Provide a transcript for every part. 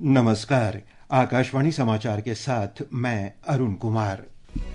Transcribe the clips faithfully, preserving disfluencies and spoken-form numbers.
नमस्कार। आकाशवाणी समाचार के साथ मैं अरुण कुमार।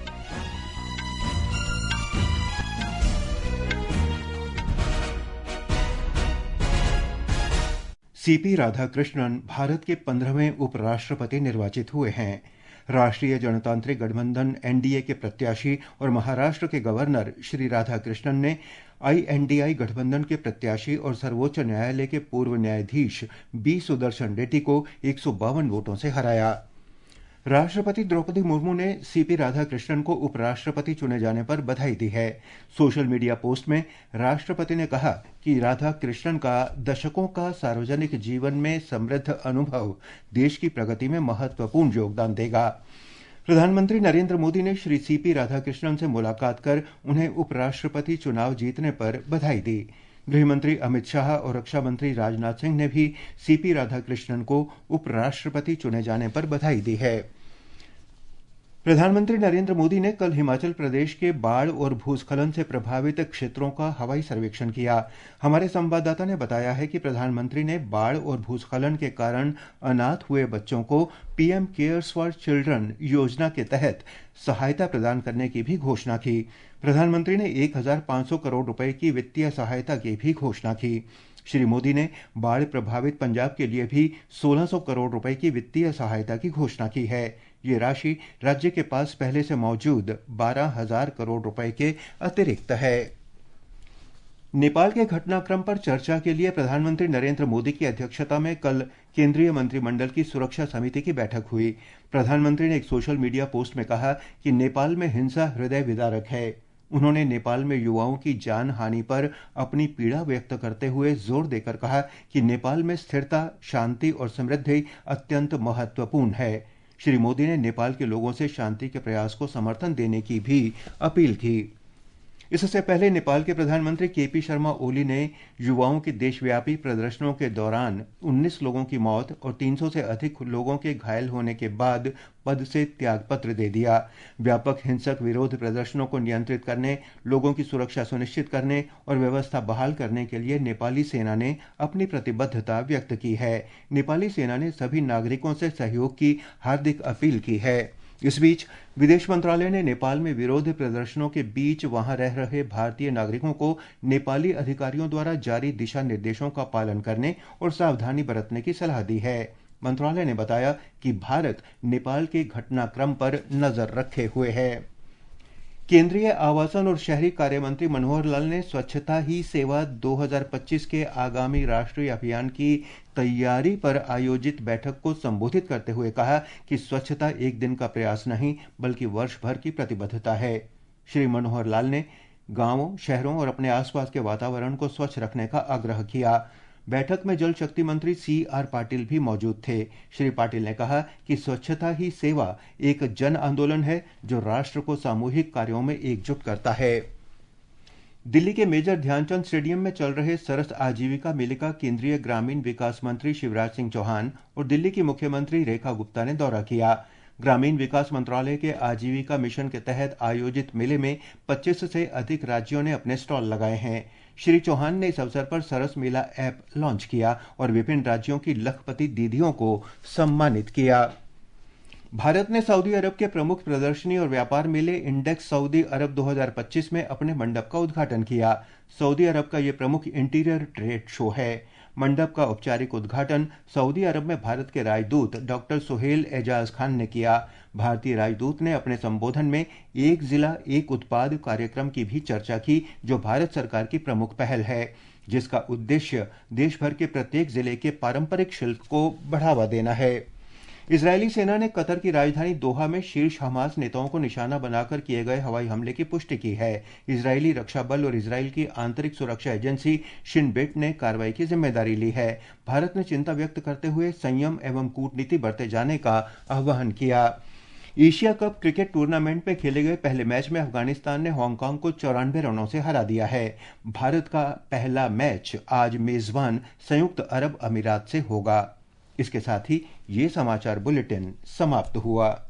सीपी राधाकृष्णन भारत के पंद्रहवें उपराष्ट्रपति निर्वाचित हुए हैं। राष्ट्रीय जनतांत्रिक गठबंधन एनडीए के प्रत्याशी और महाराष्ट्र के गवर्नर श्री राधाकृष्णन ने आईएनडीआई गठबंधन के प्रत्याशी और सर्वोच्च न्यायालय के पूर्व न्यायाधीश बी सुदर्शन रेड्डी को एक सौ बावन वोटों से हराया। राष्ट्रपति द्रौपदी मुर्मू ने सीपी राधाकृष्णन को उपराष्ट्रपति चुने जाने पर बधाई दी है। सोशल मीडिया पोस्ट में राष्ट्रपति ने कहा कि राधाकृष्णन का दशकों का सार्वजनिक जीवन में समृद्ध अनुभव देश की प्रगति में महत्वपूर्ण योगदान देगा। प्रधानमंत्री नरेंद्र मोदी ने श्री सीपी राधाकृष्णन से मुलाकात कर उन्हें उपराष्ट्रपति चुनाव जीतने पर बधाई दी। गृहमंत्री अमित शाह और रक्षा मंत्री राजनाथ सिंह ने भी सीपी राधाकृष्णन को उपराष्ट्रपति चुने जाने पर बधाई दी है। प्रधानमंत्री नरेंद्र मोदी ने कल हिमाचल प्रदेश के बाढ़ और भूस्खलन से प्रभावित क्षेत्रों का हवाई सर्वेक्षण किया। हमारे संवाददाता ने बताया है कि प्रधानमंत्री ने बाढ़ और भूस्खलन के कारण अनाथ हुए बच्चों को पीएम केयर्स फॉर चिल्ड्रन योजना के तहत सहायता प्रदान करने की भी घोषणा की। प्रधानमंत्री ने एक हज़ार पाँच सौ करोड़ रुपए की वित्तीय सहायता की भी घोषणा की। श्री मोदी ने बाढ़ प्रभावित पंजाब के लिए भी सोलह सौ करोड़ रुपए की वित्तीय सहायता की घोषणा की है। ये राशि राज्य के पास पहले से मौजूद बारह हज़ार करोड़ रुपए के अतिरिक्त है। नेपाल के घटनाक्रम पर चर्चा के लिए प्रधानमंत्री नरेंद्र मोदी की अध्यक्षता में कल केंद्रीय मंत्रिमंडल की सुरक्षा समिति की बैठक हुई। प्रधानमंत्री ने एक सोशल मीडिया पोस्ट में कहा कि नेपाल में हिंसा हृदय विदारक है। उन्होंने नेपाल में युवाओं की जान हानि पर अपनी पीड़ा व्यक्त करते हुए जोर देकर कहा कि नेपाल में स्थिरता, शांति और समृद्धि अत्यंत महत्वपूर्ण है। श्री मोदी ने नेपाल के लोगों से शांति के प्रयास को समर्थन देने की भी अपील की। इससे पहले नेपाल के प्रधानमंत्री केपी शर्मा ओली ने युवाओं के देशव्यापी प्रदर्शनों के दौरान उन्नीस लोगों की मौत और तीन सौ से अधिक लोगों के घायल होने के बाद पद से त्यागपत्र दे दिया। व्यापक हिंसक विरोध प्रदर्शनों को नियंत्रित करने, लोगों की सुरक्षा सुनिश्चित करने और व्यवस्था बहाल करने के लिए नेपाली सेना ने अपनी प्रतिबद्धता व्यक्त की है। नेपाली सेना ने सभी नागरिकों से सहयोग की हार्दिक अपील की है। इस बीच विदेश मंत्रालय ने नेपाल में विरोध प्रदर्शनों के बीच वहां रह रहे भारतीय नागरिकों को नेपाली अधिकारियों द्वारा जारी दिशा निर्देशों का पालन करने और सावधानी बरतने की सलाह दी है। मंत्रालय ने बताया कि भारत नेपाल के घटनाक्रम पर नजर रखे हुए है। केंद्रीय आवासन और शहरी कार्य मंत्री मनोहर लाल ने स्वच्छता ही सेवा दो हज़ार पच्चीस के आगामी राष्ट्रीय अभियान की तैयारी पर आयोजित बैठक को संबोधित करते हुए कहा कि स्वच्छता एक दिन का प्रयास नहीं बल्कि वर्ष भर की प्रतिबद्धता है। श्री मनोहर लाल ने गांवों, शहरों और अपने आसपास के वातावरण को स्वच्छ रखने का आग्रह किया। बैठक में जल शक्ति मंत्री सी आर पाटिल भी मौजूद थे। श्री पाटिल ने कहा कि स्वच्छता ही सेवा एक जन आंदोलन है जो राष्ट्र को सामूहिक कार्यों में एकजुट करता है। दिल्ली के मेजर ध्यानचंद स्टेडियम में चल रहे सरस आजीविका मेले का केंद्रीय ग्रामीण विकास मंत्री शिवराज सिंह चौहान और दिल्ली की मुख्यमंत्री रेखा गुप्ता ने दौरा किया। ग्रामीण विकास मंत्रालय के आजीविका मिशन के तहत आयोजित मेले में पच्चीस से अधिक राज्यों ने अपने स्टॉल लगाए हैं। श्री चौहान ने इस अवसर पर सरस मेला ऐप लॉन्च किया और विभिन्न राज्यों की लखपति दीदियों को सम्मानित किया। भारत ने सऊदी अरब के प्रमुख प्रदर्शनी और व्यापार मेले इंडेक्स सऊदी अरब दो हज़ार पच्चीस में अपने मंडप का उद्घाटन किया। सऊदी अरब का यह प्रमुख इंटीरियर ट्रेड शो है। मंडप का औपचारिक उद्घाटन सऊदी अरब में भारत के राजदूत डॉक्टर सुहेल एजाज खान ने किया। भारतीय राजदूत ने अपने संबोधन में एक जिला एक उत्पाद कार्यक्रम की भी चर्चा की, जो भारत सरकार की प्रमुख पहल है, जिसका उद्देश्य देश भर के प्रत्येक जिले के पारंपरिक शिल्प को बढ़ावा देना है। इजरायली सेना ने कतर की राजधानी दोहा में शीर्ष हमास नेताओं को निशाना बनाकर किए गए हवाई हमले की पुष्टि की है। इजरायली रक्षा बल और इजरायल की आंतरिक सुरक्षा एजेंसी शिन बेट ने कार्रवाई की जिम्मेदारी ली है। भारत ने चिंता व्यक्त करते हुए संयम एवं कूटनीति बरते जाने का आह्वान किया। एशिया कप क्रिकेट टूर्नामेंट में खेले गए पहले मैच में अफगानिस्तान ने हांगकांग को चौरानवे रनों से हरा दिया है। भारत का पहला मैच आज मेजबान संयुक्त अरब अमीरात से होगा। इसके साथ ही ये समाचार बुलेटिन समाप्त हुआ।